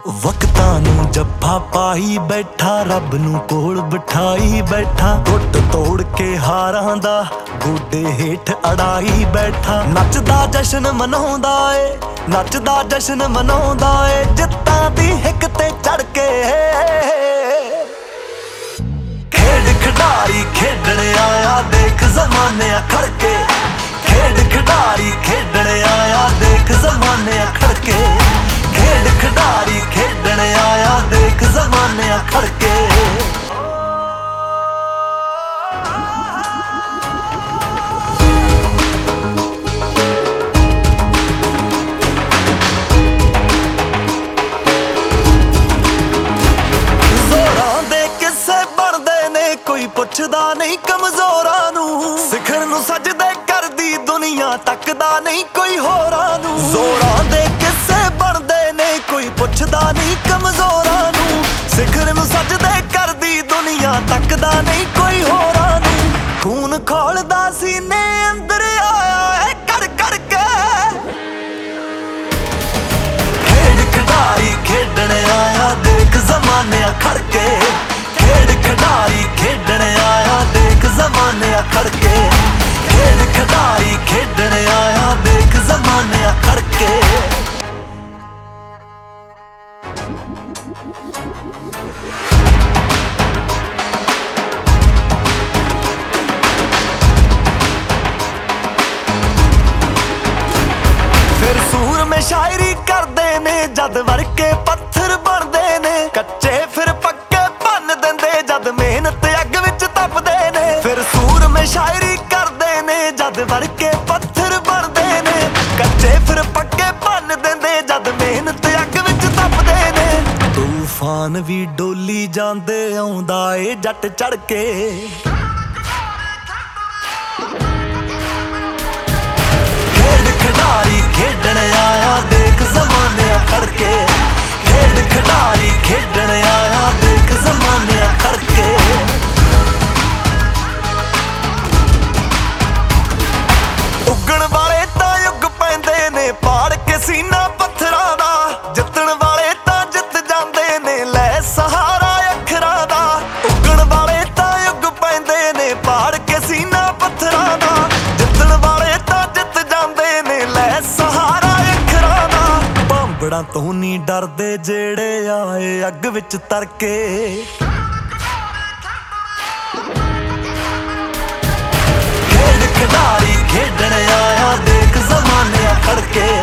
ਵਕਤਾਂ ਨੂੰ ਜੱਫਾ ਪਾਈ ਬੈਠਾ, ਰੱਬ ਨੂੰ ਕੋਲ ਬਿਠਾਈ ਬੈਠਾ, ਟੁੱਟ ਤੋੜ ਕੇ ਹਾਰਾਂ ਦਾ ਗੋਡੇ ਹੇਠ ਅੜਾਈ ਬੈਠਾ। ਨੱਚਦਾ ਜਸ਼ਨ ਮਨਾਉਂਦਾ ਏ, ਨੱਚਦਾ ਜਸ਼ਨ ਮਨਾਉਂਦਾ ਏ, ਜਿੱਤਾਂ ਦੀ ਹਿੱਕ ਤੇ ਚੜ ਕੇ। ਖੇਡ ਖਿਡਾਰੀ ਖੇਡਣ ਆਇਆ, ਦੇਖ ਜ਼ਮਾਨੇ ਖੜ ਕੇ। ਖੇਡ ਖਿਡਾਰੀ ਖੇਡਣ ਆਇਆ, ਦੇਖ ਜ਼ਮਾਨੇ ਖੜ ਕੇ। ਖੇਡ ਖਿਡਾਰੀ ਖੇਡਣ ਆਇਆ, ਦੇਖ ਜ਼ਮਾਨੇ ਖੜ ਕੇ। ਜ਼ੋਰਾਂ ਦੇ ਕਿੱਸੇ ਬਣਦੇ ਨੇ, ਕੋਈ ਪੁੱਛਦਾ ਨਹੀਂ ਕਮਜ਼ੋਰਾਂ ਨੂੰ। ਸਿਖਰ ਨੂੰ ਸਜਦੇ ਕਰਦੀ ਦੁਨੀਆ, ਤੱਕਦਾ ਨਹੀਂ ਕੋਈ ਹੋਰਾਂ ਨੂੰ। ਜ਼ੋਰਾਂ ਦੇ ਕਿੱਸੇ ਬਣਦੇ ਨੇ, ਕੋਈ ਪੁੱਛਦਾ ਨਹੀਂ ਕਮਜ਼ੋਰਾਂ ਨੂੰ। ਸਿਖਰ ਨੂੰ ਸਜਦੇ ਕਰਦੀ ਦੁਨੀਆ, ਤੱਕਦਾ ਨਹੀਂ ਕੋਈ ਹੋਰਾਂ ਨੂੰ। ਖੂਨ ਖੋਲਦਾ ਸੀਨੇ ਅੰਦਰ ਆਇਆ ਏ ਕੜ ਕੜ ਕੇ। ਖੇਡ ਖਿਡਾਰੀ ਖੇਡਣ ਆਇਆ, ਦੇਖ ਜ਼ਮਾਨੇ ਖੜ ਕੇ। ਖੇਡ ਖਿਡਾਰੀ ਖੇਡਣ ਆਇਆ, ਦੇਖ ਜ਼ਮਾਨੇ ਖੜ ਕੇ। ਖੇਡ ਖਿਡਾਰੀ ਖੇਡਣ ਆਇਆ, ਦੇਖ ਜ਼ਮਾਨੇ ਖੜ ਕੇ। ਫਿਰ ਸੂਰਮੇ ਸ਼ਾਇਰੀ ਕਰਦੇ ਨੇ, ਜਦ ਵਰਕੇ ਪੱਥਰ ਬਣਦੇ ਨੇ। ਕੱਚੇ ਫਿਰ ਪੱਕੇ ਭੰਨ ਦਿੰਦੇ, ਜਦ ਮਿਹਨਤ ਅੱਗ ਵਿੱਚ ਤਪਦੇ ਨੇ। ਫਿਰ ਸੂਰਮੇ ਸ਼ਾਇਰੀ ਕਰਦੇ ਨੇ, ਜਦ ਵਰਕੇ ਪੱਥਰ ਬਣਦੇ ਨੇ। ਕੱਚੇ ਫਿਰ ਪੱਕੇ ਭੰਨ ਦਿੰਦੇ, ਜਦ ਮਿਹਨਤ ਅੱਗ ਵਿੱਚ ਤਪਦੇ ਨੇ। ਤੂਫਾਨ ਵੀ ਡੋਲੀ ਜਾਂਦੇ, ਆਉਂਦਾ ਏ ਜੱਟ ਚੜ ਕੇ। ਖੇਡ ਖਿਡਾਰੀ ਖੇਡਣ ਆਇਆ, ਦੇਖ ਜ਼ਮਾਨੇ ਖੜ ਕੇ। ਖੇਡ ਖਿਡਾਰੀ ਖੇਡਣ ਆਇਆ, ਦੇਖ ਜ਼ਮਾਨੇ ਖੜ ਕੇ। ਉੱਗਣ ਵਾਲੇ ਤਾਂ ਉੱਗ ਪੈਂਦੇ ਨੇ, ਪਾੜ ਕੇ ਸੀਨਾ ਪੱਥਰਾਂ ਦਾ। ਜਿੱਤਣ ਵਾਲੇ ਤਾਂ ਜਿੱਤ ਜਾਂਦੇ ਨੇ, ਲੈ ਸਹਾਰਾ ਅੱਖਰਾਂ ਦਾ। ਉੱਗਣ ਵਾਲੇ ਤਾਂ ਉੱਗ ਪੈਂਦੇ ਨੇ, ਪਾੜ ਕੇ ਸੀਨਾ ਪੱਥਰਾਂ ਦਾ। ਜਿੱਤਣ ਵਾਲੇ ਤਾਂ ਜਿੱਤ ਜਾਂਦੇ ਨੇ, ਲੈ ਸਹਾਰਾ ਅੱਖਰਾਂ ਦਾ। ਭਾਂਬੜਾਂ ਤੋਂ ਨਹੀਂ ਡਰਦੇ ਜਿਹੜੇ ਆਏ ਅੱਗ ਵਿੱਚ ਤਰ ਕੇ। ਖੇਡ ਖਿਡਾਰੀ ਖੇਡਣ ਆਇਆ, ਦੇਖ ਜ਼ਮਾਨੇ ਖੜ ਕੇ।